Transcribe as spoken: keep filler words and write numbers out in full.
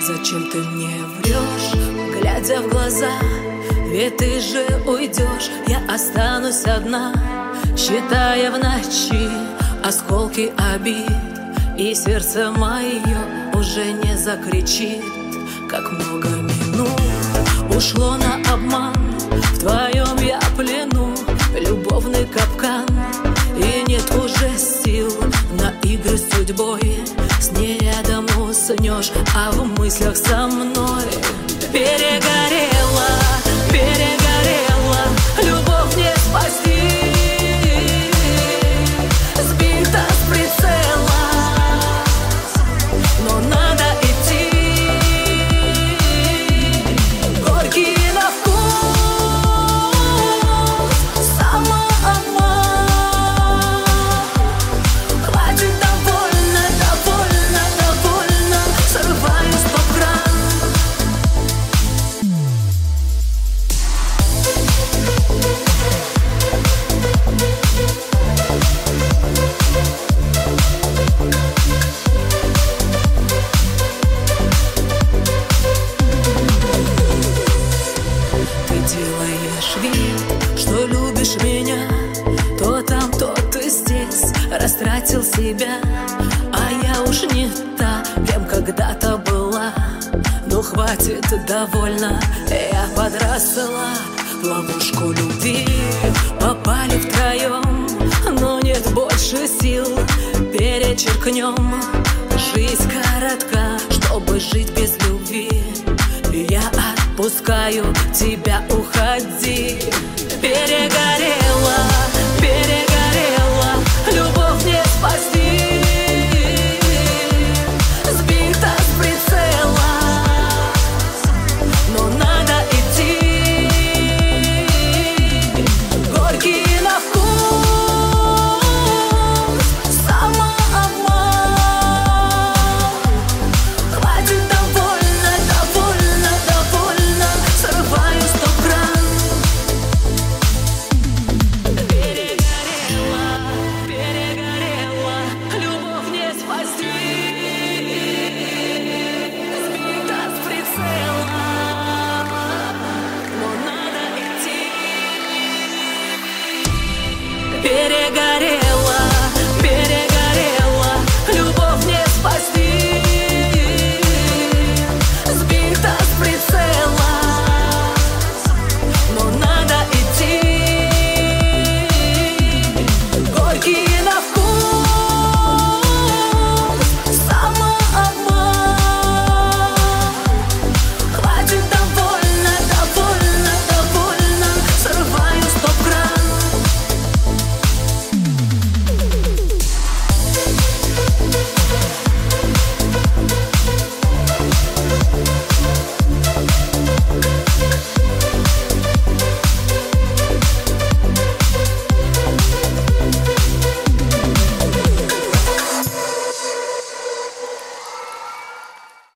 Зачем ты мне врешь, глядя в глаза? Ведь ты же уйдешь, я останусь одна, считая в ночи осколки обид. И сердце мое уже не закричит. Как много минут ушло на обман, в твоем я плену, любовный капкан. И нет уже сил на игры с судьбой. С ней рядом уснешь, а в мыслях со мной. Перегорела, перегорела, любовь не спасти. Сбита с прицела, но надо идти. Горький на вкус самообман. Хватит, довольно, довольно, довольно, срываюсь по грани. Делаешь вид, что любишь меня, то там, то ты здесь, растратил себя. А я уж не та, кем когда-то была. Ну хватит, довольно, я подросла. В ловушку любви попали втроем, но нет больше сил, перечеркнем. Жизнь коротка, чтобы жить без любви. Я отпускаю тебя, уходи. Перегорела, перегорела, любовь не спасти.